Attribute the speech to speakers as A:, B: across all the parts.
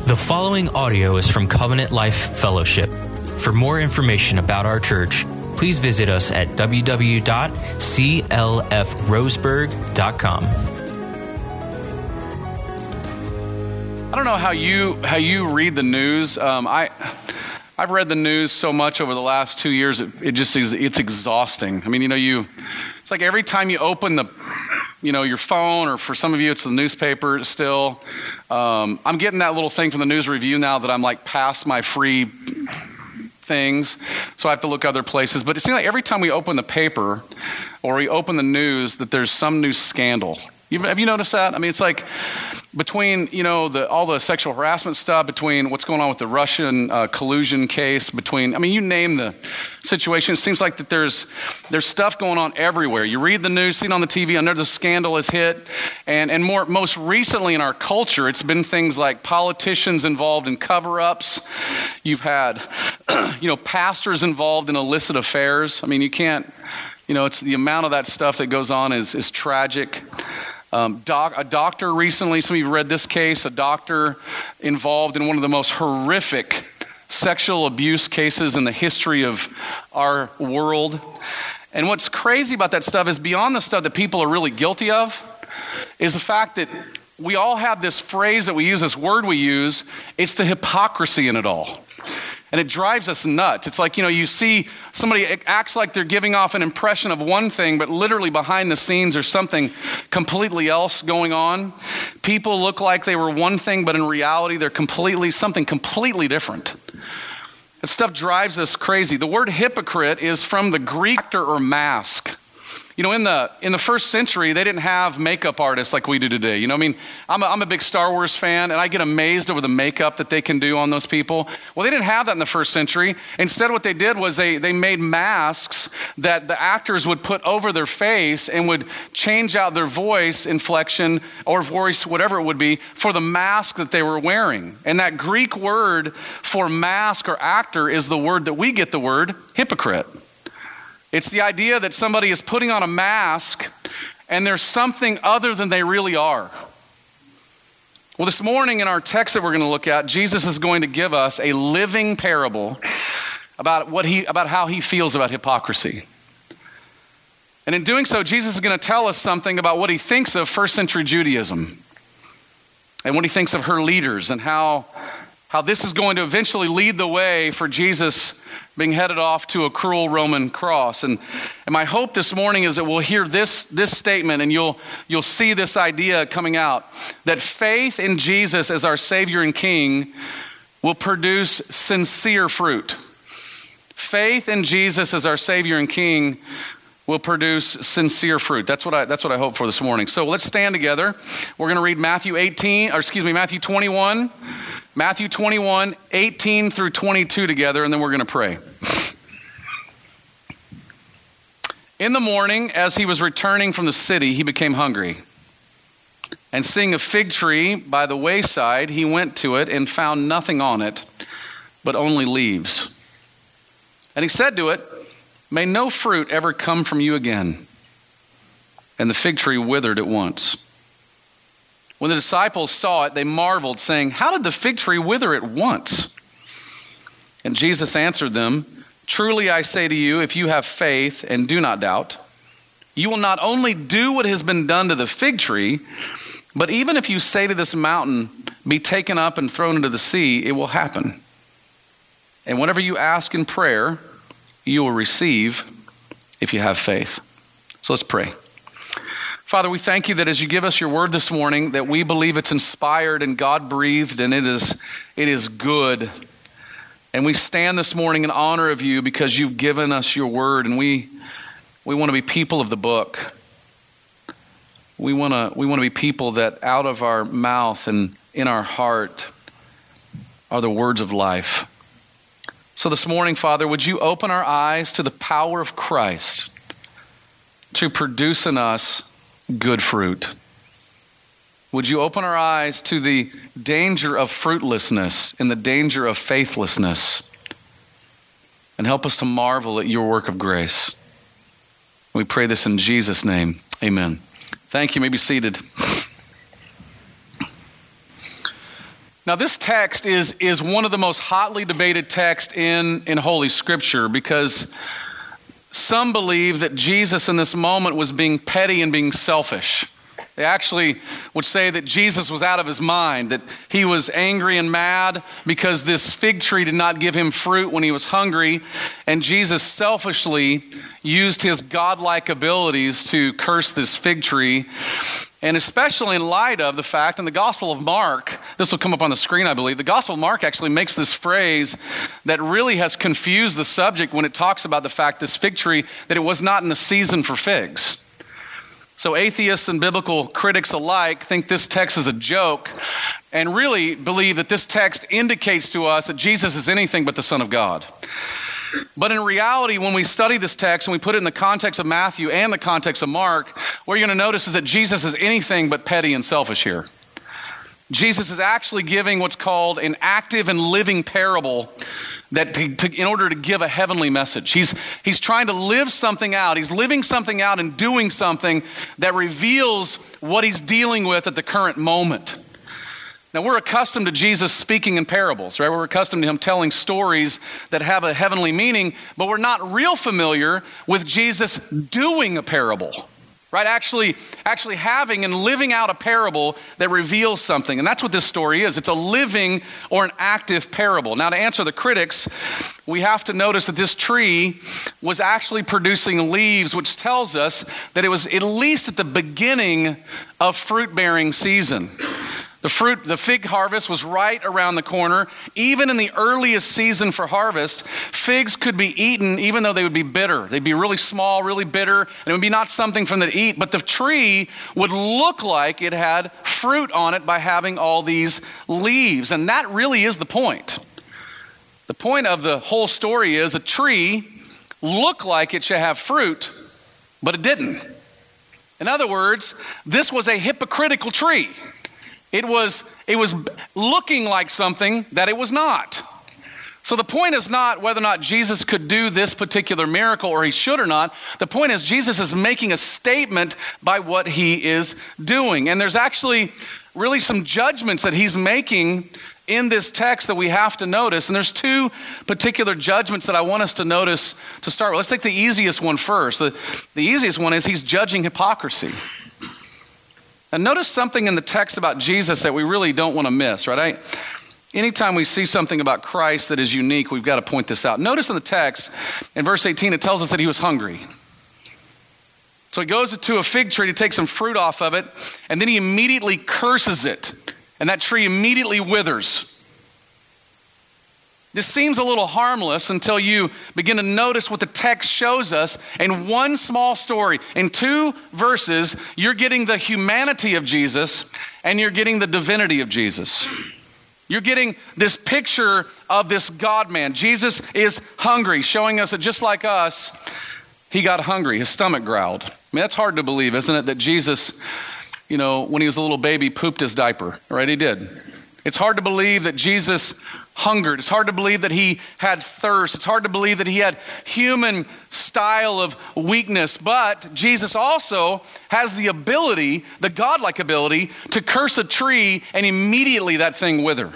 A: The following audio is from Covenant Life Fellowship. For more information about our church, please visit us at www.clfroseburg.com.
B: I don't know how you read the news. I've read the news so much over the last 2 years. It's exhausting. I mean, it's like every time you open your phone, or for some of you, it's the newspaper still. I'm getting that little thing from the News Review now that I'm like past my free things, so I have to look other places. But it seems like every time we open the paper or we open the news that there's some new scandal. Have you noticed that? I mean, it's like between, all the sexual harassment stuff, between what's going on with the Russian collusion case, you name the situation. It seems like that there's stuff going on everywhere. You read the news, see it on the TV, another scandal has hit. And most recently in our culture, it's been things like politicians involved in cover-ups. You've had, pastors involved in illicit affairs. I mean, you can't, it's the amount of that stuff that goes on is tragic. A doctor recently, some of you read this case, a doctor involved in one of the most horrific sexual abuse cases in the history of our world. And what's crazy about that stuff is beyond the stuff that people are really guilty of, is the fact that we all have this phrase that we use, this word we use, it's the hypocrisy in it all. And it drives us nuts. It's like, you see somebody acts like they're giving off an impression of one thing, but literally behind the scenes there's something completely else going on. People look like they were one thing, but in reality they're something completely different. That stuff drives us crazy. The word hypocrite is from the Greek or mask. In the first century, they didn't have makeup artists like we do today. I'm a big Star Wars fan, and I get amazed over the makeup that they can do on those people. Well, they didn't have that in the first century. Instead, what they did was they made masks that the actors would put over their face and would change out their voice inflection or voice, whatever it would be, for the mask that they were wearing. And that Greek word for mask or actor is the word that we get the word hypocrite. It's the idea that somebody is putting on a mask and there's something other than they really are. Well, this morning in our text that we're going to look at, Jesus is going to give us a living parable about how he feels about hypocrisy. And in doing so, Jesus is going to tell us something about what he thinks of first century Judaism and what he thinks of her leaders, and how this is going to eventually lead the way for Jesus being headed off to a cruel Roman cross. And my hope this morning is that we'll hear this statement, and you'll see this idea coming out, that faith in Jesus as our Savior and King will produce sincere fruit. Faith in Jesus as our Savior and King will produce sincere fruit. That's what I hope for this morning. So let's stand together. We're going to read Matthew 21. Matthew 21, 18 through 22 together, and then we're going to pray. In the morning, as he was returning from the city, he became hungry. And seeing a fig tree by the wayside, he went to it and found nothing on it, but only leaves. And he said to it, "May no fruit ever come from you again." And the fig tree withered at once. When the disciples saw it, they marveled, saying, "How did the fig tree wither at once?" And Jesus answered them, "Truly I say to you, if you have faith and do not doubt, you will not only do what has been done to the fig tree, but even if you say to this mountain, 'Be taken up and thrown into the sea,' it will happen. And whatever you ask in prayer, you will receive if you have faith." So let's pray. Father, we thank you that as you give us your word this morning, that we believe it's inspired and God-breathed, and it is good. And we stand this morning in honor of you because you've given us your word, and we want to be people of the book. We want to be people that out of our mouth and in our heart are the words of life. So this morning, Father, would you open our eyes to the power of Christ to produce in us good fruit? Would you open our eyes to the danger of fruitlessness and the danger of faithlessness, and help us to marvel at your work of grace? We pray this in Jesus' name. Amen. Thank you. You may be seated. Now, this text is one of the most hotly debated texts in Holy Scripture, because some believe that Jesus in this moment was being petty and being selfish. They actually would say that Jesus was out of his mind, that he was angry and mad because this fig tree did not give him fruit when he was hungry, and Jesus selfishly used his godlike abilities to curse this fig tree. And especially in light of the fact in the Gospel of Mark, this will come up on the screen, I believe, the Gospel of Mark actually makes this phrase that really has confused the subject when it talks about the fact this fig tree, that it was not in the season for figs. So atheists and biblical critics alike think this text is a joke and really believe that this text indicates to us that Jesus is anything but the Son of God. But in reality, when we study this text and we put it in the context of Matthew and the context of Mark, what you're going to notice is that Jesus is anything but petty and selfish here. Jesus is actually giving what's called an active and living parable that in order to give a heavenly message. He's trying to live something out. He's living something out and doing something that reveals what he's dealing with at the current moment. Now, we're accustomed to Jesus speaking in parables, right? We're accustomed to him telling stories that have a heavenly meaning, but we're not real familiar with Jesus doing a parable, right? Actually having and living out a parable that reveals something. And that's what this story is. It's a living or an active parable. Now, to answer the critics, we have to notice that this tree was actually producing leaves, which tells us that it was at least at the beginning of fruit-bearing season. The fig harvest was right around the corner. Even in the earliest season for harvest, figs could be eaten even though they would be bitter. They'd be really small, really bitter, and it would be not something from them to eat. But the tree would look like it had fruit on it by having all these leaves. And that really is the point. The point of the whole story is a tree looked like it should have fruit, but it didn't. In other words, this was a hypocritical tree. It was looking like something that it was not. So the point is not whether or not Jesus could do this particular miracle or he should or not. The point is Jesus is making a statement by what he is doing. And there's actually really some judgments that he's making in this text that we have to notice. And there's two particular judgments that I want us to notice to start with. Let's take the easiest one first. The easiest one is he's judging hypocrisy. And notice something in the text about Jesus that we really don't want to miss, right? Anytime we see something about Christ that is unique, we've got to point this out. Notice in the text, in verse 18, it tells us that he was hungry. So he goes to a fig tree to take some fruit off of it, and then he immediately curses it, and that tree immediately withers. This seems a little harmless until you begin to notice what the text shows us. In one small story, in 2 verses, you're getting the humanity of Jesus and you're getting the divinity of Jesus. You're getting this picture of this God-man. Jesus is hungry, showing us that just like us, he got hungry. His stomach growled. I mean, that's hard to believe, isn't it? That Jesus, when he was a little baby, pooped his diaper, right? He did. It's hard to believe that Jesus hungered. It's hard to believe that he had thirst. It's hard to believe that he had human style of weakness. But Jesus also has the ability, the godlike ability, to curse a tree and immediately that thing wither.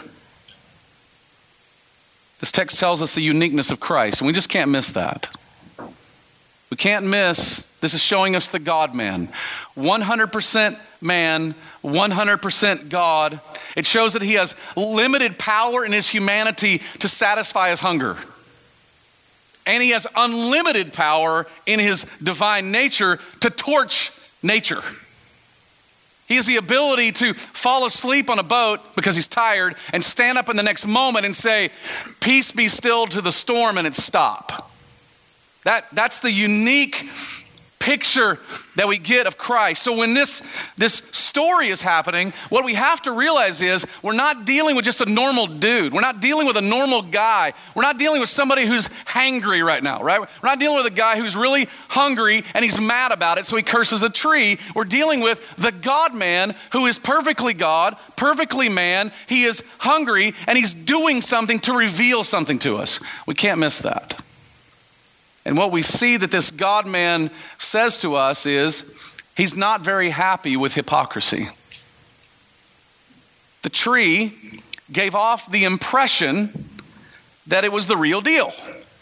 B: This text tells us the uniqueness of Christ, and we just can't miss that. We can't miss, this is showing us the God-man. 100% man, 100% God. It shows that he has limited power in his humanity to satisfy his hunger. And he has unlimited power in his divine nature to torch nature. He has the ability to fall asleep on a boat because he's tired and stand up in the next moment and say, "Peace be still to the storm," and it stop. That's the unique picture that we get of Christ. So when this story is happening, what we have to realize is we're not dealing with just a normal dude. We're not dealing with a normal guy. We're not dealing with somebody who's hangry right now, right? We're not dealing with a guy who's really hungry and he's mad about it, so he curses a tree. We're dealing with the God-man who is perfectly God, perfectly man. He is hungry and he's doing something to reveal something to us. We can't miss that. And what we see that this God-man says to us is he's not very happy with hypocrisy. The tree gave off the impression that it was the real deal.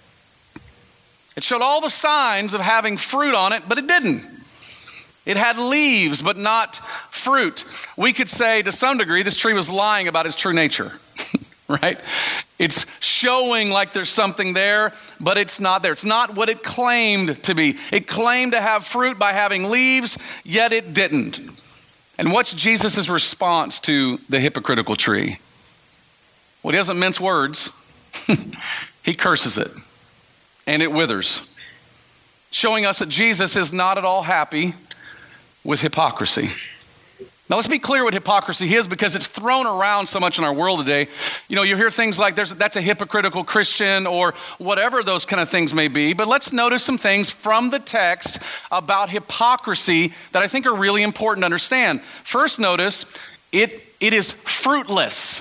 B: It showed all the signs of having fruit on it, but it didn't. It had leaves, but not fruit. We could say, to some degree, this tree was lying about its true nature, right? It's showing like there's something there, but it's not there. It's not what it claimed to be. It claimed to have fruit by having leaves, yet it didn't. And what's Jesus' response to the hypocritical tree? Well, he doesn't mince words. He curses it, and it withers, showing us that Jesus is not at all happy with hypocrisy. Now, let's be clear what hypocrisy is, because it's thrown around so much in our world today. You know, you hear things like that's a hypocritical Christian, or whatever those kind of things may be. But let's notice some things from the text about hypocrisy that I think are really important to understand. First, notice it is fruitless.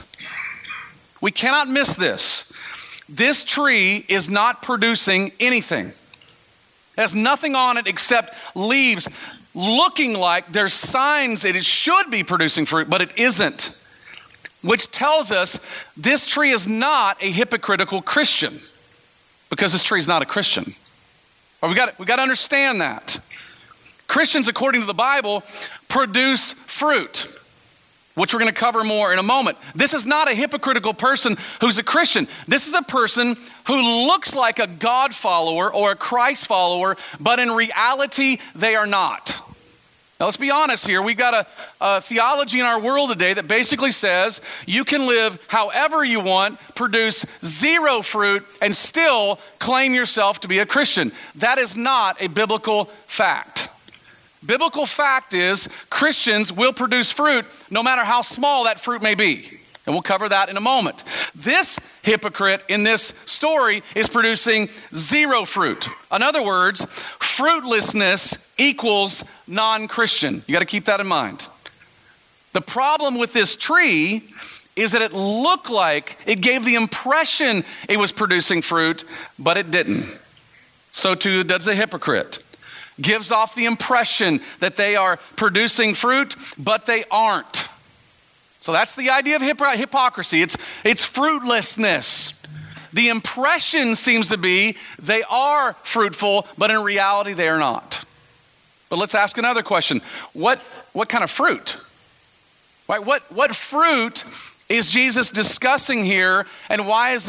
B: We cannot miss this. This tree is not producing anything. It has nothing on it except leaves, looking like there's signs that it should be producing fruit, but it isn't. Which tells us this tree is not a hypocritical Christian, because this tree is not a Christian. We got to understand that. Christians, according to the Bible, produce fruit, which we're going to cover more in a moment. This is not a hypocritical person who's a Christian. This is a person who looks like a God follower or a Christ follower, but in reality, they are not. Now, let's be honest here. We've got a theology in our world today that basically says you can live however you want, produce zero fruit, and still claim yourself to be a Christian. That is not a biblical fact. Biblical fact is Christians will produce fruit no matter how small that fruit may be. And we'll cover that in a moment. This hypocrite in this story is producing zero fruit. In other words, fruitlessness equals non-Christian. You got to keep that in mind. The problem with this tree is that it looked like, it gave the impression it was producing fruit, but it didn't. So too does the hypocrite. Gives off the impression that they are producing fruit, but they aren't. So that's the idea of hypocrisy. It's fruitlessness. The impression seems to be they are fruitful, but in reality they are not. But let's ask another question. What kind of fruit? Right? What fruit is Jesus discussing here, and what's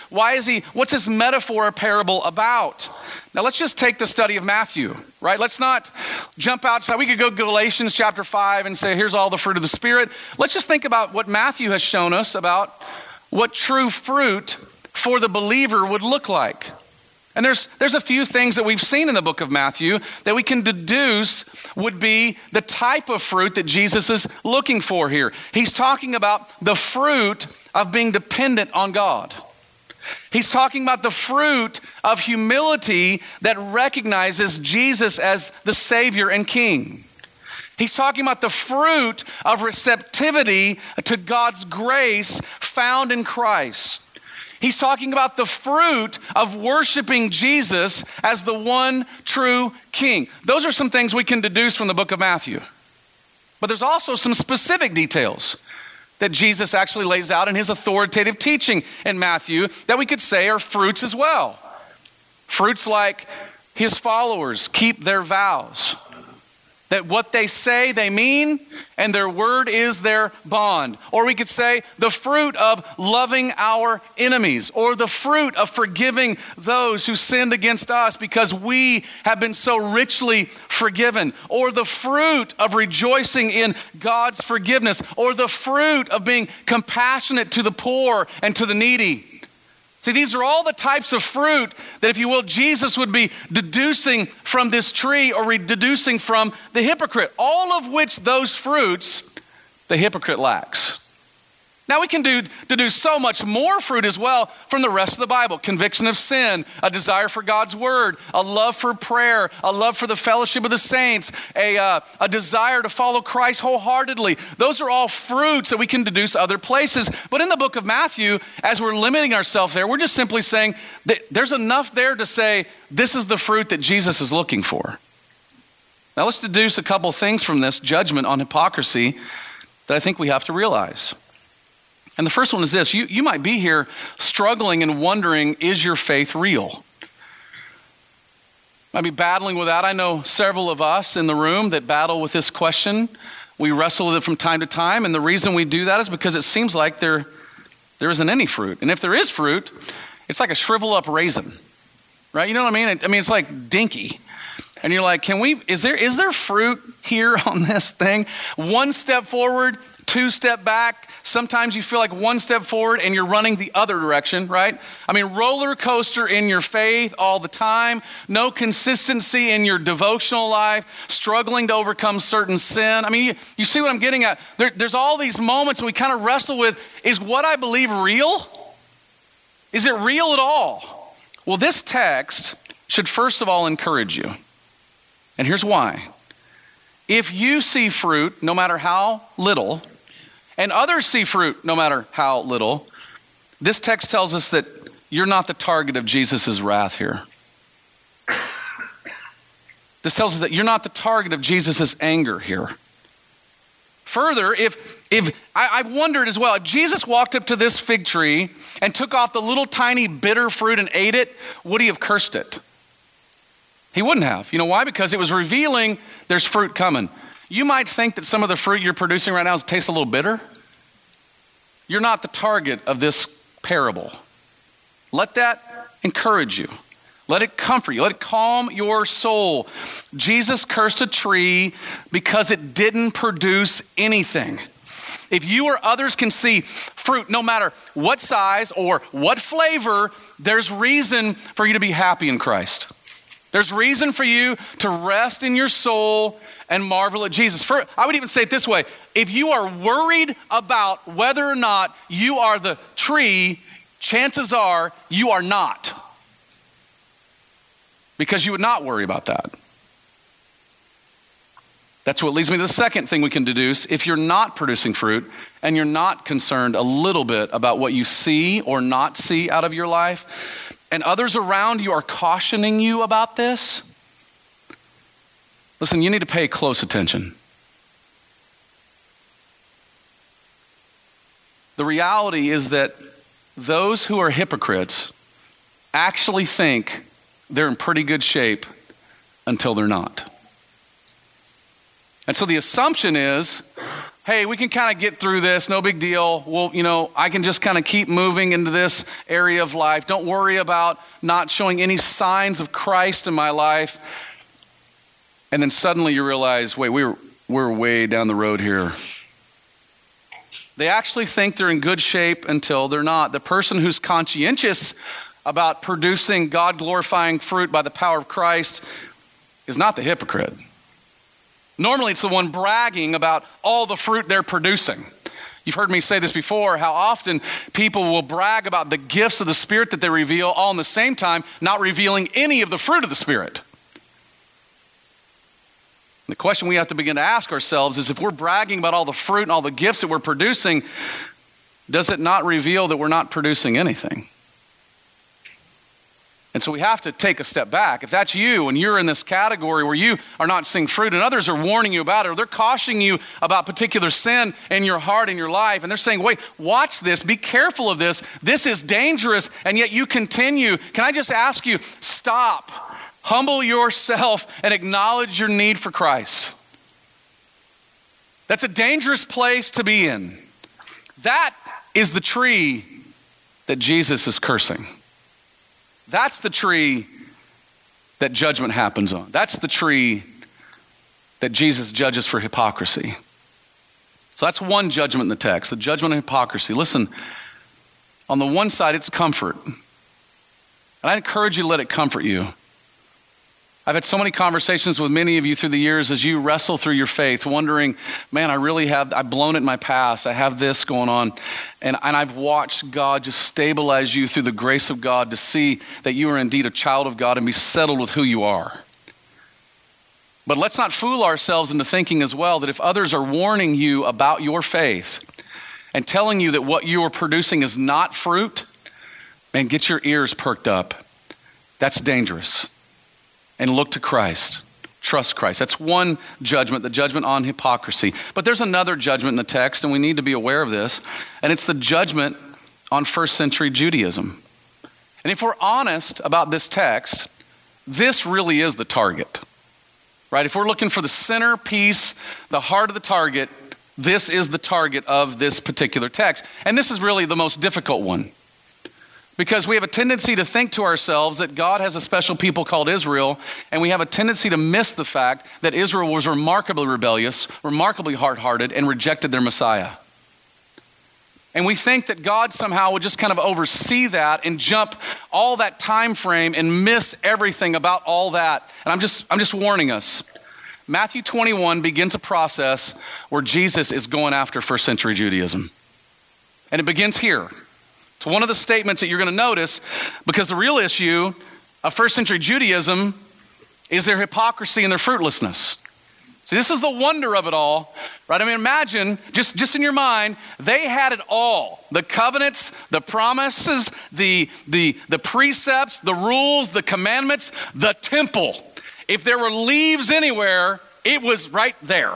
B: this metaphor or parable about? Now let's just take the study of Matthew, right? Let's not jump outside. We could go Galatians chapter 5 and say, here's all the fruit of the Spirit. Let's just think about what Matthew has shown us about what true fruit for the believer would look like. And there's a few things that we've seen in the book of Matthew that we can deduce would be the type of fruit that Jesus is looking for here. He's talking about the fruit of being dependent on God. He's talking about the fruit of humility that recognizes Jesus as the Savior and King. He's talking about the fruit of receptivity to God's grace found in Christ. He's talking about the fruit of worshiping Jesus as the one true King. Those are some things we can deduce from the book of Matthew. But there's also some specific details that Jesus actually lays out in his authoritative teaching in Matthew that we could say are fruits as well. Fruits like his followers keep their vows. That what they say they mean, and their word is their bond. Or we could say the fruit of loving our enemies, or the fruit of forgiving those who sinned against us because we have been so richly forgiven, or the fruit of rejoicing in God's forgiveness, or the fruit of being compassionate to the poor and to the needy. See, these are all the types of fruit that, if you will, Jesus would be deducing from this tree, or deducing from the hypocrite. All of which those fruits the hypocrite lacks. Now we can deduce so much more fruit as well from the rest of the Bible. Conviction of sin, a desire for God's word, a love for prayer, a love for the fellowship of the saints, a desire to follow Christ wholeheartedly. Those are all fruits that we can deduce other places. But in the book of Matthew, as we're limiting ourselves there, we're just simply saying that there's enough there to say this is the fruit that Jesus is looking for. Now let's deduce a couple things from this judgment on hypocrisy that I think we have to realize. And the first one is this. You might be here struggling and wondering, is your faith real? Might be battling with that. I know several of us in the room that battle with this question. We wrestle with it from time to time, and the reason we do that is because it seems like there isn't any fruit. And if there is fruit, it's like a shriveled up raisin, right? You know what I mean? I mean, it's like dinky. And you're like, is there fruit here on this thing? One step forward, two step back. Sometimes you feel like one step forward and you're running the other direction, right? I mean, roller coaster in your faith all the time. No consistency in your devotional life. Struggling to overcome certain sin. I mean, you see what I'm getting at? There's all these moments we kind of wrestle with, is what I believe real? Is it real at all? Well, this text should first of all encourage you. And here's why. If you see fruit, no matter how little, and others see fruit, no matter how little, this text tells us that you're not the target of Jesus' wrath here. This tells us that you're not the target of Jesus' anger here. Further, I've wondered as well, if Jesus walked up to this fig tree and took off the little tiny bitter fruit and ate it, would he have cursed it? He wouldn't have. You know why? Because it was revealing there's fruit coming. You might think that some of the fruit you're producing right now tastes a little bitter. You're not the target of this parable. Let that encourage you. Let it comfort you. Let it calm your soul. Jesus cursed a tree because it didn't produce anything. If you or others can see fruit, no matter what size or what flavor, there's reason for you to be happy in Christ. There's reason for you to rest in your soul and marvel at Jesus. I would even say it this way. If you are worried about whether or not you are the tree, chances are you are not. Because you would not worry about that. That's what leads me to the second thing we can deduce. If you're not producing fruit and you're not concerned a little bit about what you see or not see out of your life, and others around you are cautioning you about this, listen, you need to pay close attention. The reality is that those who are hypocrites actually think they're in pretty good shape until they're not. And so the assumption is, hey, we can kind of get through this, no big deal. Well, I can just kind of keep moving into this area of life. Don't worry about not showing any signs of Christ in my life. And then suddenly you realize, wait, we're way down the road here. They actually think they're in good shape until they're not. The person who's conscientious about producing God-glorifying fruit by the power of Christ is not the hypocrite. Normally, it's the one bragging about all the fruit they're producing. You've heard me say this before, how often people will brag about the gifts of the Spirit that they reveal, all in the same time not revealing any of the fruit of the Spirit. The question we have to begin to ask ourselves is, if we're bragging about all the fruit and all the gifts that we're producing, does it not reveal that we're not producing anything? And so we have to take a step back. If that's you and you're in this category where you are not seeing fruit and others are warning you about it, or they're cautioning you about particular sin in your heart, in your life, and they're saying, wait, watch this, be careful of this, this is dangerous, and yet you continue. Can I just ask you, stop, humble yourself, and acknowledge your need for Christ. That's a dangerous place to be in. That is the tree that Jesus is cursing. That's the tree that judgment happens on. That's the tree that Jesus judges for hypocrisy. So that's one judgment in the text, the judgment of hypocrisy. Listen, on the one side, it's comfort. And I encourage you to let it comfort you. I've had so many conversations with many of you through the years as you wrestle through your faith, wondering, man, I've blown it in my past. I have this going on. And I've watched God just stabilize you through the grace of God to see that you are indeed a child of God and be settled with who you are. But let's not fool ourselves into thinking as well that if others are warning you about your faith and telling you that what you are producing is not fruit, man, get your ears perked up. That's dangerous. And look to Christ. Trust Christ. That's one judgment, the judgment on hypocrisy. But there's another judgment in the text, and we need to be aware of this, and it's the judgment on first century Judaism. And if we're honest about this text, this really is the target, right? If we're looking for the centerpiece, the heart of the target, this is the target of this particular text. And this is really the most difficult one, because we have a tendency to think to ourselves that God has a special people called Israel, and we have a tendency to miss the fact that Israel was remarkably rebellious, remarkably hard-hearted, and rejected their Messiah. And we think that God somehow would just kind of oversee that and jump all that time frame and miss everything about all that. And I'm just warning us. Matthew 21 begins a process where Jesus is going after first century Judaism. And it begins here. It's one of the statements that you're going to notice, because the real issue of first century Judaism is their hypocrisy and their fruitlessness. See, this is the wonder of it all, right? I mean, imagine, just in your mind, they had it all. The covenants, the promises, the precepts, the rules, the commandments, the temple. If there were leaves anywhere, it was right there.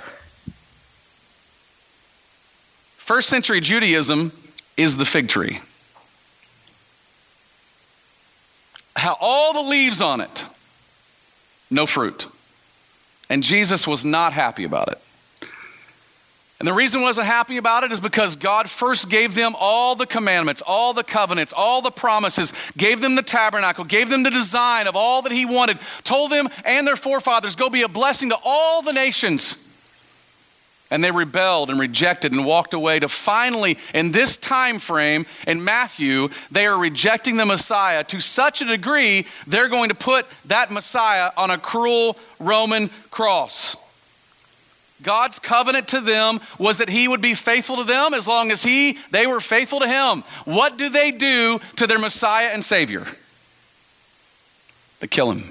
B: First century Judaism is the fig tree. How all the leaves on it, no fruit. And Jesus was not happy about it. And the reason he wasn't happy about it is because God first gave them all the commandments, all the covenants, all the promises, gave them the tabernacle, gave them the design of all that he wanted, told them and their forefathers, go be a blessing to all the nations. And they rebelled and rejected and walked away to finally, in this time frame, in Matthew, they are rejecting the Messiah to such a degree, they're going to put that Messiah on a cruel Roman cross. God's covenant to them was that he would be faithful to them as long as they were faithful to him. What do they do to their Messiah and Savior? They kill him.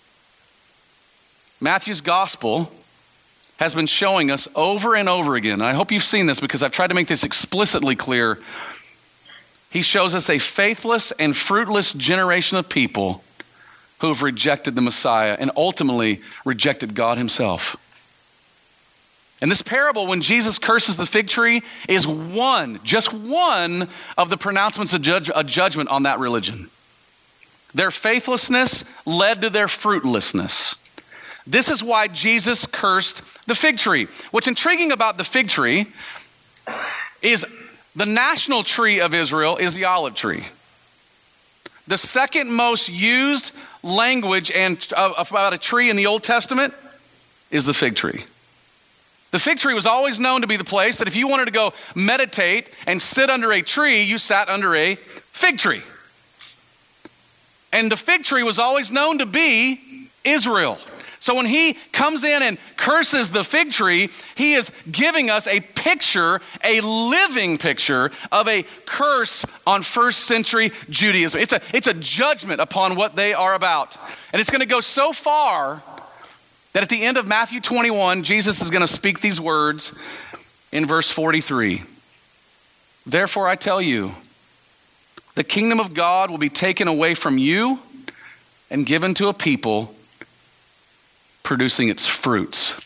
B: Matthew's gospel has been showing us over and over again, and I hope you've seen this because I've tried to make this explicitly clear. He shows us a faithless and fruitless generation of people who have rejected the Messiah and ultimately rejected God himself. And this parable, when Jesus curses the fig tree, is just one of the pronouncements of judgment on that religion. Their faithlessness led to their fruitlessness. This is why Jesus cursed the fig tree. What's intriguing about the fig tree is the national tree of Israel is the olive tree. The second most used language about a tree in the Old Testament is the fig tree. The fig tree was always known to be the place that if you wanted to go meditate and sit under a tree, you sat under a fig tree. And the fig tree was always known to be Israel. So when he comes in and curses the fig tree, he is giving us a picture, a living picture of a curse on first century Judaism. It's a judgment upon what they are about. And it's going to go so far that at the end of Matthew 21, Jesus is going to speak these words in verse 43. Therefore I tell you, the kingdom of God will be taken away from you and given to a people producing its fruits.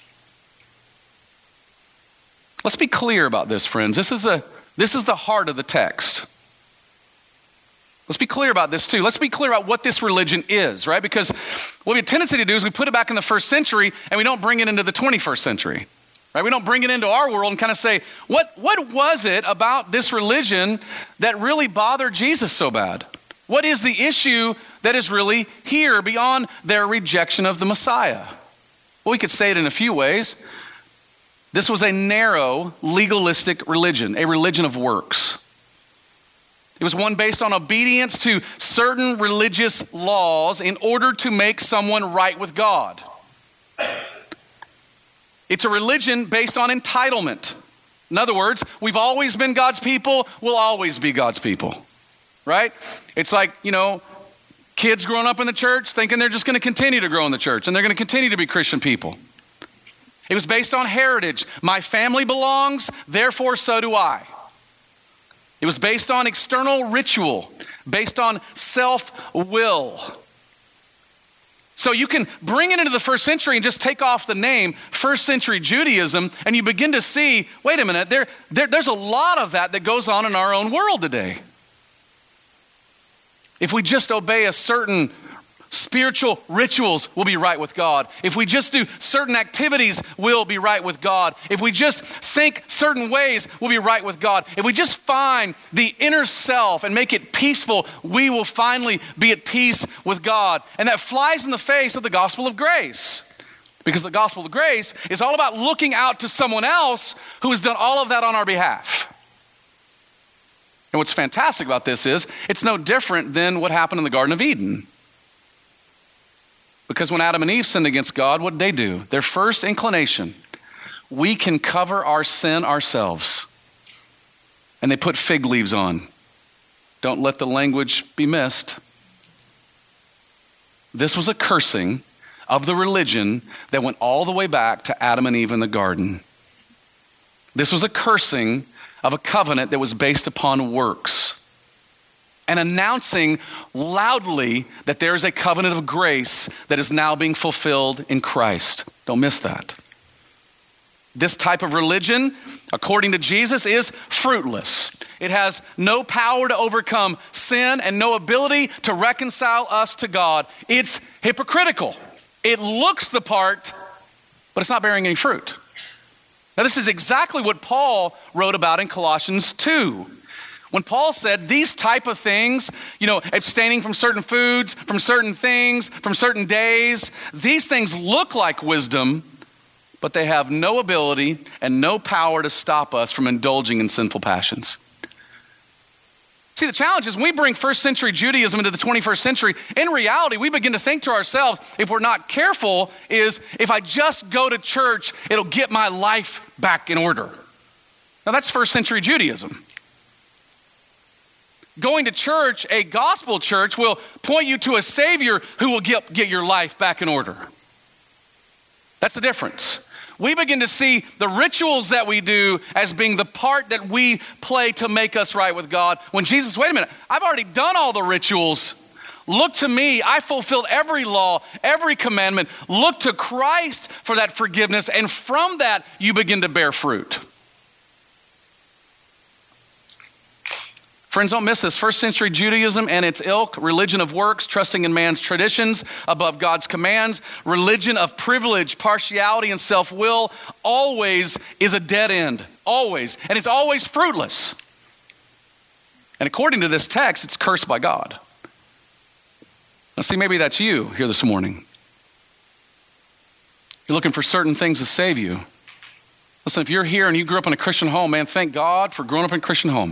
B: Let's be clear about this, friends. This is the heart of the text. Let's be clear about this too. Let's be clear about what this religion is, right? Because what we have a tendency to do is we put it back in the first century and we don't bring it into the 21st century, right? We don't bring it into our world and kind of say, what was it about this religion that really bothered Jesus so bad? What is the issue that is really here beyond their rejection of the Messiah? Well, we could say it in a few ways. This was a narrow, legalistic religion, a religion of works. It was one based on obedience to certain religious laws in order to make someone right with God. It's a religion based on entitlement. In other words, we've always been God's people, we'll always be God's people, right? It's like, kids growing up in the church thinking they're just going to continue to grow in the church and they're going to continue to be Christian people. It was based on heritage. My family belongs, therefore so do I. It was based on external ritual, based on self-will. So you can bring it into the first century and just take off the name first century Judaism, and you begin to see, wait a minute, there's a lot of that goes on in our own world today. If we just obey a certain spiritual rituals, we'll be right with God. If we just do certain activities, we'll be right with God. If we just think certain ways, we'll be right with God. If we just find the inner self and make it peaceful, we will finally be at peace with God. And that flies in the face of the gospel of grace. Because the gospel of grace is all about looking out to someone else who has done all of that on our behalf. And what's fantastic about this is it's no different than what happened in the Garden of Eden. Because when Adam and Eve sinned against God, what did they do? Their first inclination, we can cover our sin ourselves. And they put fig leaves on. Don't let the language be missed. This was a cursing of the religion that went all the way back to Adam and Eve in the garden. This was a cursing of a covenant that was based upon works. And announcing loudly that there is a covenant of grace that is now being fulfilled in Christ. Don't miss that. This type of religion, according to Jesus, is fruitless. It has no power to overcome sin and no ability to reconcile us to God. It's hypocritical. It looks the part, but it's not bearing any fruit. Now, this is exactly what Paul wrote about in Colossians 2. When Paul said these type of things, abstaining from certain foods, from certain things, from certain days, these things look like wisdom, but they have no ability and no power to stop us from indulging in sinful passions. See, the challenge is when we bring first century Judaism into the 21st century, in reality, we begin to think to ourselves, if we're not careful, is if I just go to church, it'll get my life back in order. Now that's first century Judaism. Going to church, a gospel church, will point you to a Savior who will get your life back in order. That's the difference. We begin to see the rituals that we do as being the part that we play to make us right with God. When Jesus, wait a minute, I've already done all the rituals. Look to me. I fulfilled every law, every commandment. Look to Christ for that forgiveness. And from that, you begin to bear fruit. Friends, don't miss this. First century Judaism and its ilk, religion of works, trusting in man's traditions above God's commands, religion of privilege, partiality, and self-will, always is a dead end. Always. And it's always fruitless. And according to this text, it's cursed by God. Now see, maybe that's you here this morning. You're looking for certain things to save you. Listen, if you're here and you grew up in a Christian home, man, thank God for growing up in a Christian home.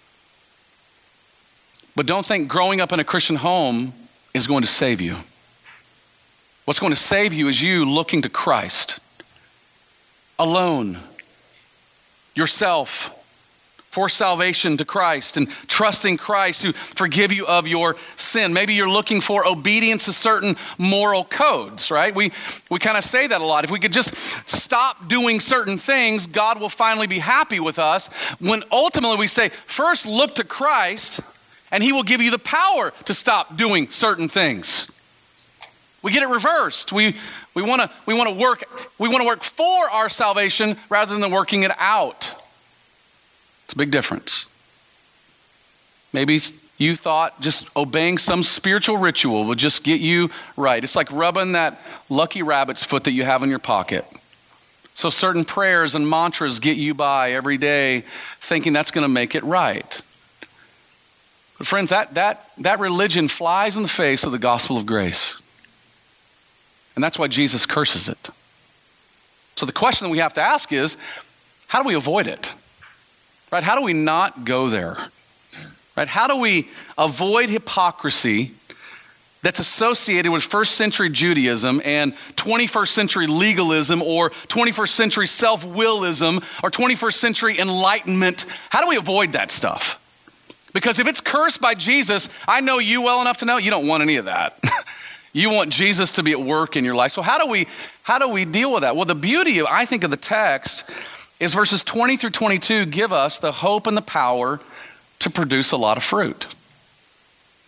B: But don't think growing up in a Christian home is going to save you. What's going to save you is you looking to Christ alone, yourself, for salvation to Christ and trusting Christ to forgive you of your sin. Maybe you're looking for obedience to certain moral codes, right? We kind of say that a lot. If we could just stop doing certain things, God will finally be happy with us. When ultimately we say, first look to Christ, and he will give you the power to stop doing certain things. We get it reversed. We want to work for our salvation rather than working it out. It's a big difference. Maybe you thought just obeying some spiritual ritual would just get you right. It's like rubbing that lucky rabbit's foot that you have in your pocket. So certain prayers and mantras get you by every day thinking that's going to make it right. But friends, that religion flies in the face of the gospel of grace. And that's why Jesus curses it. So the question that we have to ask is, how do we avoid it? Right? How do we not go there? Right? How do we avoid hypocrisy that's associated with first century Judaism and 21st century legalism or 21st century self-willism or 21st century enlightenment? How do we avoid that stuff? Because if it's cursed by Jesus, I know you well enough to know you don't want any of that. You want Jesus to be at work in your life. So how do we deal with that? Well, the beauty, I think, of the text is verses 20 through 22 give us the hope and the power to produce a lot of fruit.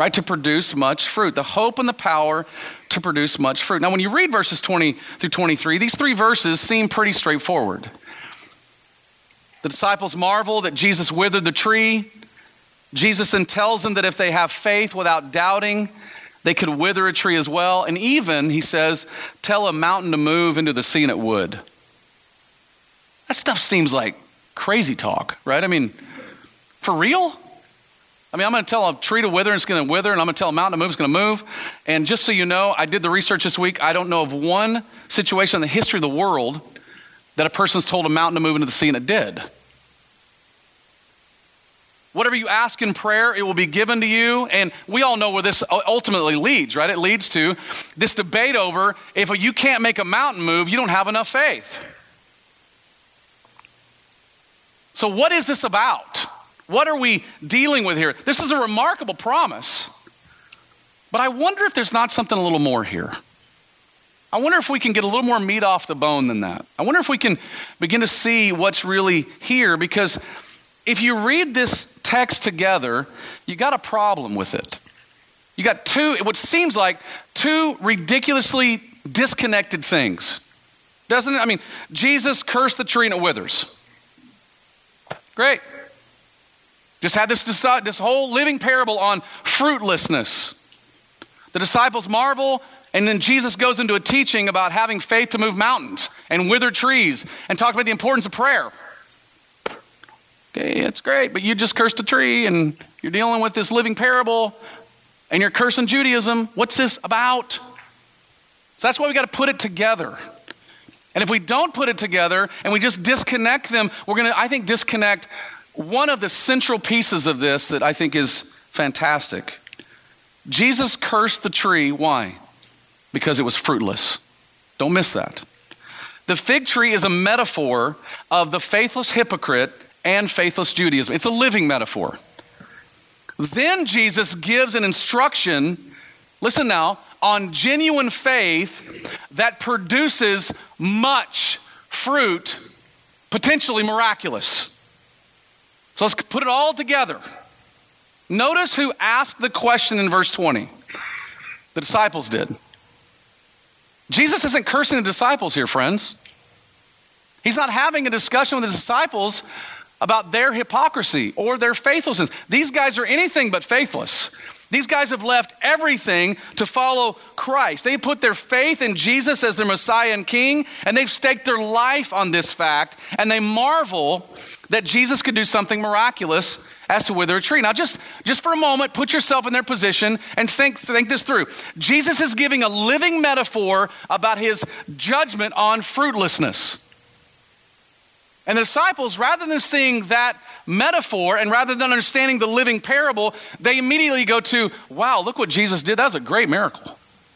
B: right? To produce much fruit. The hope and the power to produce much fruit. Now, when you read verses 20 through 23, these three verses seem pretty straightforward. The disciples marvel that Jesus withered the tree. Jesus then tells them that if they have faith without doubting, they could wither a tree as well. And even, he says, tell a mountain to move into the sea and it would. That stuff seems like crazy talk, right? I mean, for real? I mean, I'm going to tell a tree to wither and it's going to wither, and I'm going to tell a mountain to move, it's going to move. And just so you know, I did the research this week. I don't know of one situation in the history of the world that a person's told a mountain to move into the sea and it did. Whatever you ask in prayer, it will be given to you. And we all know where this ultimately leads, right? It leads to this debate over if you can't make a mountain move, you don't have enough faith. So what is this about? What are we dealing with here? This is a remarkable promise. But I wonder if there's not something a little more here. I wonder if we can get a little more meat off the bone than that. I wonder if we can begin to see what's really here, because if you read this text together, you got a problem with it. You got what seems like two ridiculously disconnected things. Doesn't it? I mean, Jesus cursed the tree and it withers. Great. Just had this whole living parable on fruitlessness. The disciples marvel, and then Jesus goes into a teaching about having faith to move mountains and wither trees and talk about the importance of prayer. Okay, it's great, but you just cursed a tree and you're dealing with this living parable and you're cursing Judaism. What's this about? So that's why we got to put it together. And if we don't put it together and we just disconnect them, we're going to, I think, disconnect one of the central pieces of this that I think is fantastic. Jesus cursed the tree. Why? Because it was fruitless. Don't miss that. The fig tree is a metaphor of the faithless hypocrite and faithless Judaism. It's a living metaphor. Then Jesus gives an instruction, listen now, on genuine faith that produces much fruit, potentially miraculous. So let's put it all together. Notice who asked the question in verse 20. The disciples did. Jesus isn't cursing the disciples here, friends. He's not having a discussion with the disciples about their hypocrisy or their faithlessness. These guys are anything but faithless. These guys have left everything to follow Christ. They put their faith in Jesus as their Messiah and King, and they've staked their life on this fact, and they marvel that Jesus could do something miraculous as to wither a tree. Now, just for a moment, put yourself in their position and think this through. Jesus is giving a living metaphor about his judgment on fruitlessness. And the disciples, rather than seeing that metaphor and rather than understanding the living parable, they immediately go to, wow, look what Jesus did. That was a great miracle.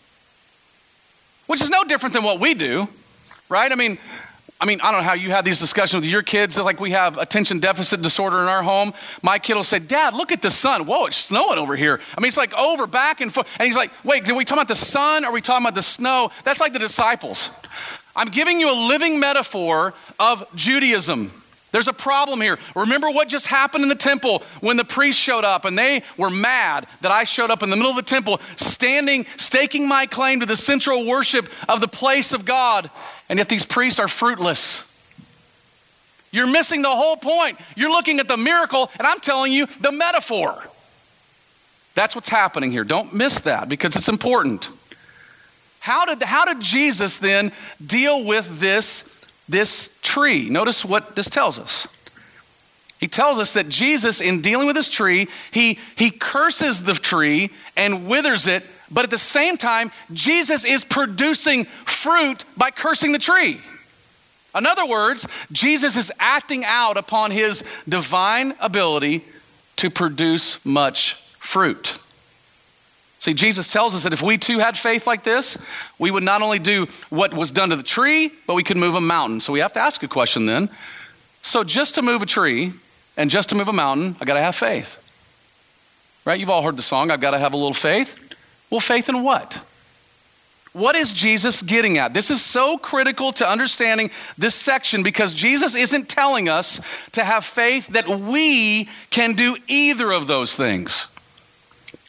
B: Which is no different than what we do, right? I mean, I don't know how you have these discussions with your kids. Like we have attention deficit disorder in our home. My kid will say, Dad, look at the sun. Whoa, it's snowing over here. I mean, it's like over, back and forth. And he's like, wait, did we talk about the sun or are we talking about the snow? That's like the disciples. I'm giving you a living metaphor of Judaism. There's a problem here. Remember what just happened in the temple when the priests showed up and they were mad that I showed up in the middle of the temple, staking my claim to the central worship of the place of God. And yet these priests are fruitless. You're missing the whole point. You're looking at the miracle and I'm telling you the metaphor. That's what's happening here. Don't miss that because it's important. How did Jesus then deal with this tree? Notice what this tells us. He tells us that Jesus, in dealing with this tree, he curses the tree and withers it, but at the same time, Jesus is producing fruit by cursing the tree. In other words, Jesus is acting out upon his divine ability to produce much fruit. See, Jesus tells us that if we too had faith like this, we would not only do what was done to the tree, but we could move a mountain. So we have to ask a question then. So just to move a tree and just to move a mountain, I got to have faith. Right? You've all heard the song, I've got to have a little faith. Well, faith in what? What is Jesus getting at? This is so critical to understanding this section because Jesus isn't telling us to have faith that we can do either of those things.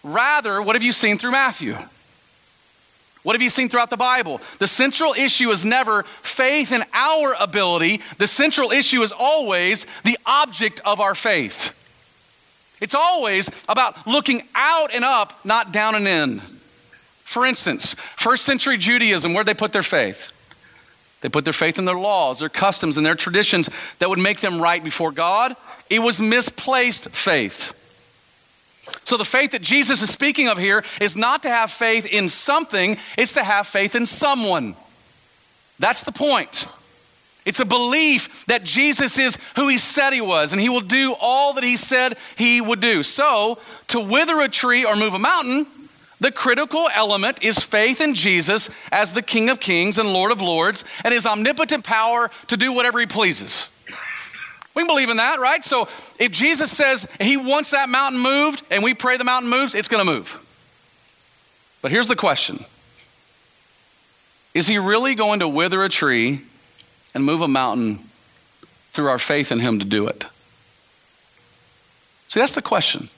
B: Rather, what have you seen through Matthew? What have you seen throughout the Bible? The central issue is never faith in our ability. The central issue is always the object of our faith. It's always about looking out and up, not down and in. For instance, first century Judaism, where'd they put their faith? They put their faith in their laws, their customs, and their traditions that would make them right before God. It was misplaced faith. So the faith that Jesus is speaking of here is not to have faith in something, it's to have faith in someone. That's the point. It's a belief that Jesus is who he said he was, and he will do all that he said he would do. So, to wither a tree or move a mountain, the critical element is faith in Jesus as the King of Kings and Lord of Lords, and his omnipotent power to do whatever he pleases. We can believe in that, right? So if Jesus says he wants that mountain moved and we pray the mountain moves, it's going to move. But here's the question. Is he really going to wither a tree and move a mountain through our faith in him to do it? See, that's the question.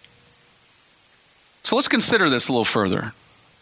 B: So let's consider this a little further.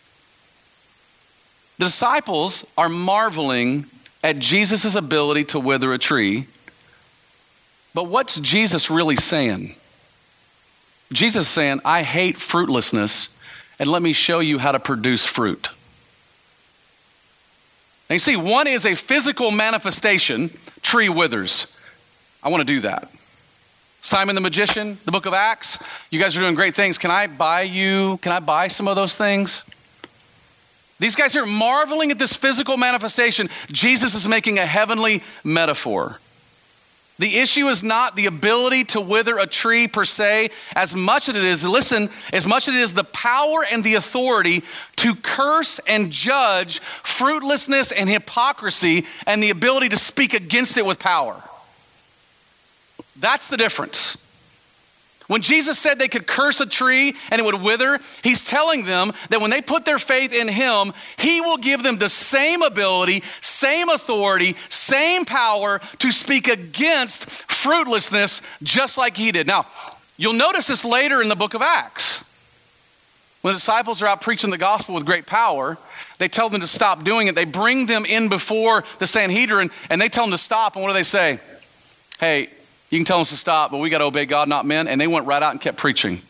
B: The disciples are marveling at Jesus' ability to wither a tree. But what's Jesus really saying? Jesus is saying, I hate fruitlessness, and let me show you how to produce fruit. Now you see, one is a physical manifestation, tree withers. I want to do that. Simon the magician, the book of Acts, you guys are doing great things. Can I buy some of those things? These guys are marveling at this physical manifestation. Jesus is making a heavenly metaphor. The issue is not the ability to wither a tree per se, as much as it is the power and the authority to curse and judge fruitlessness and hypocrisy and the ability to speak against it with power. That's the difference. When Jesus said they could curse a tree and it would wither, he's telling them that when they put their faith in him, he will give them the same ability, same authority, same power to speak against fruitlessness just like he did. Now, you'll notice this later in the book of Acts. When the disciples are out preaching the gospel with great power, they tell them to stop doing it. They bring them in before the Sanhedrin and they tell them to stop. And what do they say? Hey, you can tell us to stop, but we got to obey God, not men. And they went right out and kept preaching.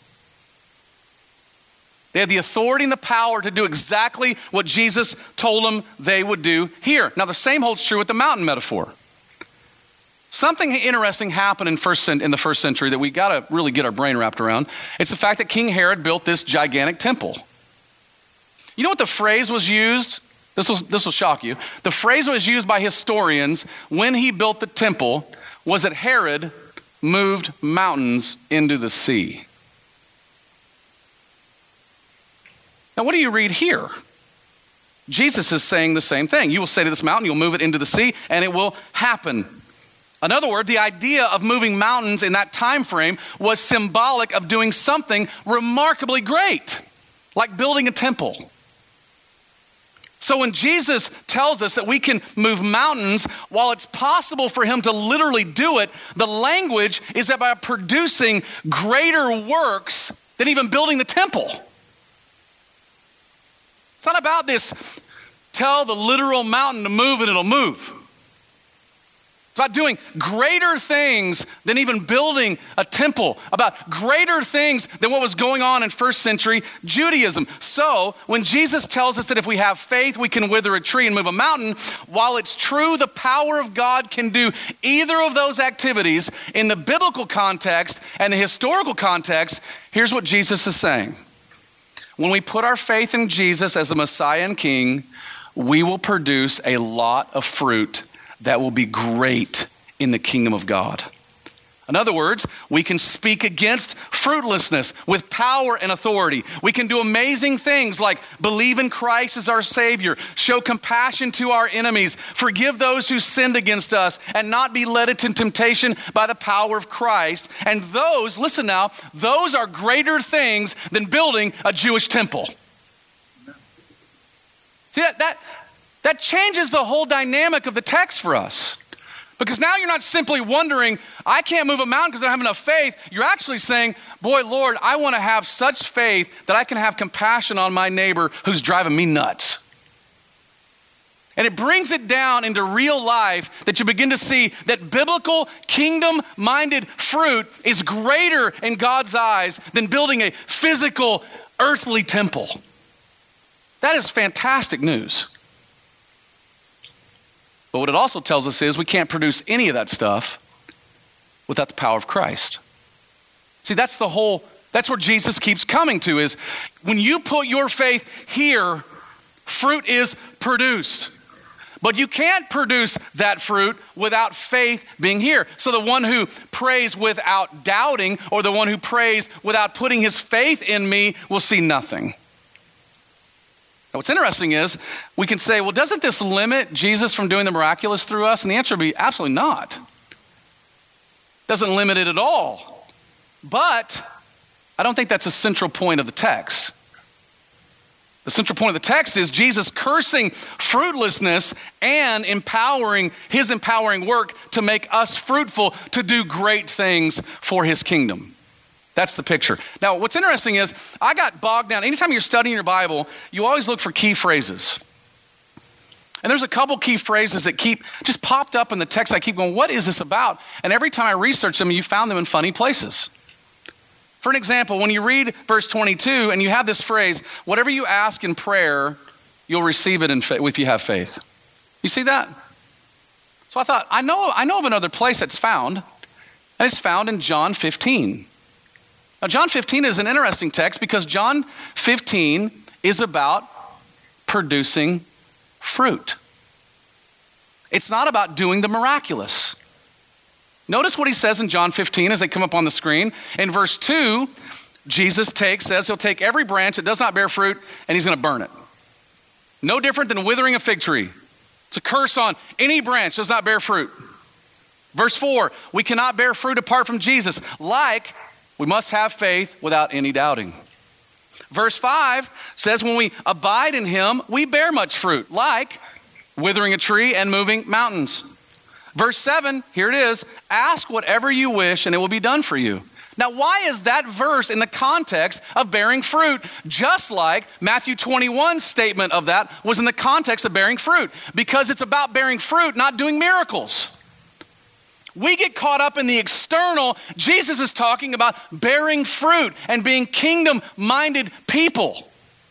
B: They had the authority and the power to do exactly what Jesus told them they would do here. Now, the same holds true with the mountain metaphor. Something interesting happened in the first century that we got to really get our brain wrapped around. It's the fact that King Herod built this gigantic temple. You know what the phrase was used? This will shock you. The phrase was used by historians when he built the temple was that Herod moved mountains into the sea. Now, what do you read here? Jesus is saying the same thing. You will say to this mountain, you'll move it into the sea, and it will happen. In other words, the idea of moving mountains in that time frame was symbolic of doing something remarkably great, like building a temple. So when Jesus tells us that we can move mountains, while it's possible for him to literally do it, the language is that by producing greater works than even building the temple. It's not about this, tell the literal mountain to move and it'll move. It's about doing greater things than even building a temple, about greater things than what was going on in first century Judaism. So when Jesus tells us that if we have faith, we can wither a tree and move a mountain, while it's true the power of God can do either of those activities, in the biblical context and the historical context, here's what Jesus is saying. When we put our faith in Jesus as the Messiah and King, we will produce a lot of fruit that will be great in the kingdom of God. In other words, we can speak against fruitlessness with power and authority. We can do amazing things like believe in Christ as our Savior, show compassion to our enemies, forgive those who sinned against us, and not be led into temptation by the power of Christ. And those, listen now, those are greater things than building a Jewish temple. See, that changes the whole dynamic of the text for us. Because now you're not simply wondering, I can't move a mountain because I don't have enough faith. You're actually saying, boy, Lord, I want to have such faith that I can have compassion on my neighbor who's driving me nuts. And it brings it down into real life that you begin to see that biblical, kingdom-minded fruit is greater in God's eyes than building a physical, earthly temple. That is fantastic news. But what it also tells us is we can't produce any of that stuff without the power of Christ. See, that's where Jesus keeps coming to, is when you put your faith here, fruit is produced. But you can't produce that fruit without faith being here. So the one who prays without doubting, or the one who prays without putting his faith in me, will see nothing. Now, what's interesting is we can say, well, doesn't this limit Jesus from doing the miraculous through us? And the answer would be absolutely not. Doesn't limit it at all. But I don't think that's a central point of the text. The central point of the text is Jesus cursing fruitlessness and his empowering work to make us fruitful to do great things for his kingdom. That's the picture. Now, what's interesting is I got bogged down. Anytime you're studying your Bible, you always look for key phrases. And there's a couple key phrases that just popped up in the text. I keep going, what is this about? And every time I research them, you found them in funny places. For an example, when you read verse 22 and you have this phrase, whatever you ask in prayer, you'll receive it if you have faith. You see that? So I thought, I know of another place that's found, and it's found in John 15. Now, John 15 is an interesting text because John 15 is about producing fruit. It's not about doing the miraculous. Notice what he says in John 15 as they come up on the screen. In verse 2, Jesus says he'll take every branch that does not bear fruit and he's going to burn it. No different than withering a fig tree. It's a curse on any branch that does not bear fruit. Verse 4, we cannot bear fruit apart from Jesus. We must have faith without any doubting. Verse 5 says when we abide in him, we bear much fruit, like withering a tree and moving mountains. Verse 7, here it is, ask whatever you wish and it will be done for you. Now, why is that verse in the context of bearing fruit? Just like Matthew 21's statement of that was in the context of bearing fruit. Because it's about bearing fruit, not doing miracles. We get caught up in the external. Jesus is talking about bearing fruit and being kingdom-minded people.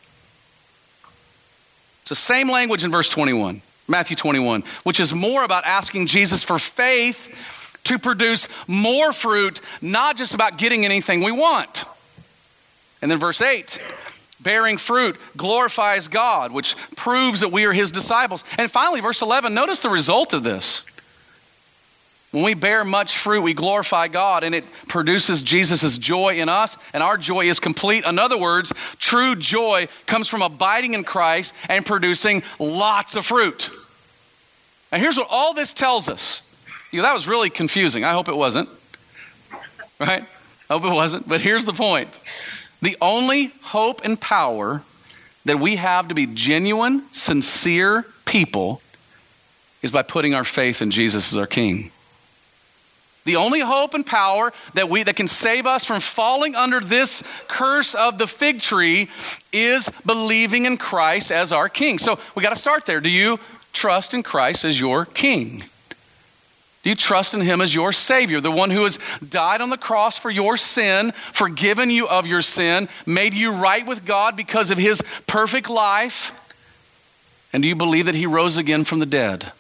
B: It's the same language in verse 21, Matthew 21, which is more about asking Jesus for faith to produce more fruit, not just about getting anything we want. And then verse 8, bearing fruit glorifies God, which proves that we are his disciples. And finally, verse 11, notice the result of this. When we bear much fruit, we glorify God, and it produces Jesus' joy in us, and our joy is complete. In other words, true joy comes from abiding in Christ and producing lots of fruit. And here's what all this tells us. That was really confusing. I hope it wasn't. Right? I hope it wasn't. But here's the point. The only hope and power that we have to be genuine, sincere people is by putting our faith in Jesus as our King. The only hope and power that can save us from falling under this curse of the fig tree is believing in Christ as our King. So we got to start there. Do you trust in Christ as your King? Do you trust in him as your Savior, the one who has died on the cross for your sin, forgiven you of your sin, made you right with God because of his perfect life? And do you believe that he rose again from the dead?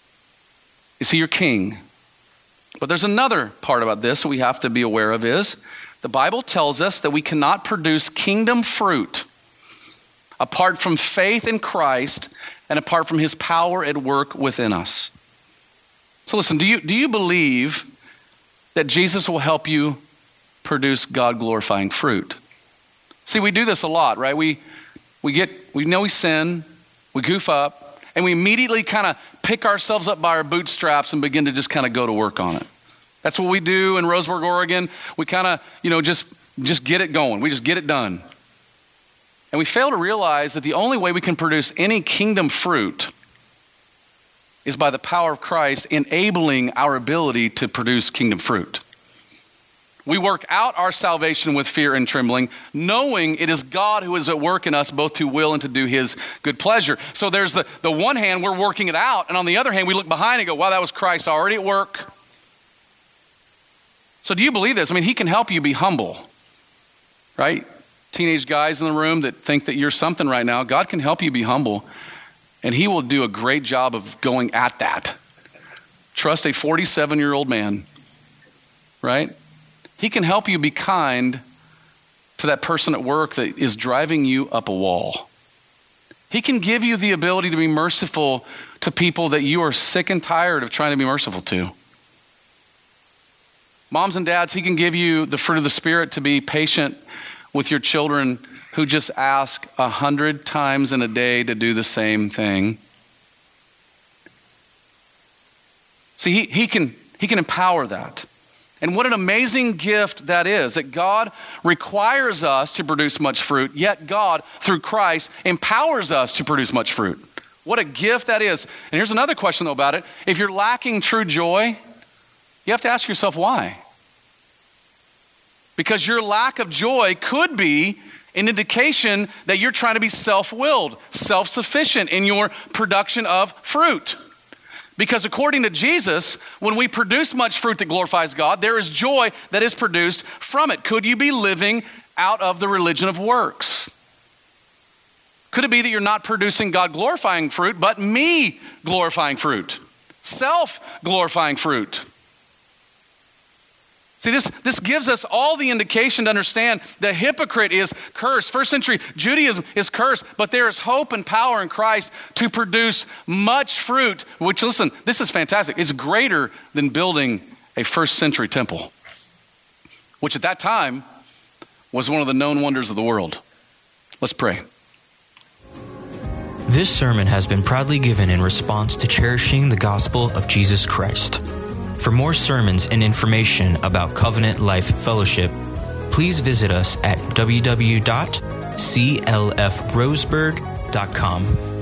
B: Is he your King? But there's another part about this that we have to be aware of is the Bible tells us that we cannot produce kingdom fruit apart from faith in Christ and apart from his power at work within us. So listen, do you believe that Jesus will help you produce God-glorifying fruit? See, we do this a lot, right? We know we sin, we goof up, and we immediately kind of pick ourselves up by our bootstraps and begin to just kind of go to work on it. That's what we do in Roseburg, Oregon. We kind of, just get it going. We just get it done. And we fail to realize that the only way we can produce any kingdom fruit is by the power of Christ enabling our ability to produce kingdom fruit. We work out our salvation with fear and trembling, knowing it is God who is at work in us both to will and to do his good pleasure. So there's the one hand, we're working it out, and on the other hand, we look behind and go, wow, that was Christ already at work. So do you believe this? I mean, he can help you be humble, right? Teenage guys in the room that think that you're something right now, God can help you be humble, and he will do a great job of going at that. Trust a 47-year-old man, right? He can help you be kind to that person at work that is driving you up a wall. He can give you the ability to be merciful to people that you are sick and tired of trying to be merciful to. Moms and dads, he can give you the fruit of the Spirit to be patient with your children who just ask 100 times in a day to do the same thing. See, he can empower that. And what an amazing gift that is, that God requires us to produce much fruit, yet God, through Christ, empowers us to produce much fruit. What a gift that is. And here's another question, though, about it. If you're lacking true joy, you have to ask yourself why. Because your lack of joy could be an indication that you're trying to be self-willed, self-sufficient in your production of fruit. Because according to Jesus, when we produce much fruit that glorifies God, there is joy that is produced from it. Could you be living out of the religion of works? Could it be that you're not producing God-glorifying fruit, but me-glorifying fruit? Self-glorifying fruit? See, this gives us all the indication to understand the hypocrite is cursed. First century Judaism is cursed, but there is hope and power in Christ to produce much fruit, which, listen, this is fantastic. It's greater than building a first century temple, which at that time was one of the known wonders of the world. Let's pray.
A: This sermon has been proudly given in response to cherishing the gospel of Jesus Christ. For more sermons and information about Covenant Life Fellowship, please visit us at www.clfroseburg.com.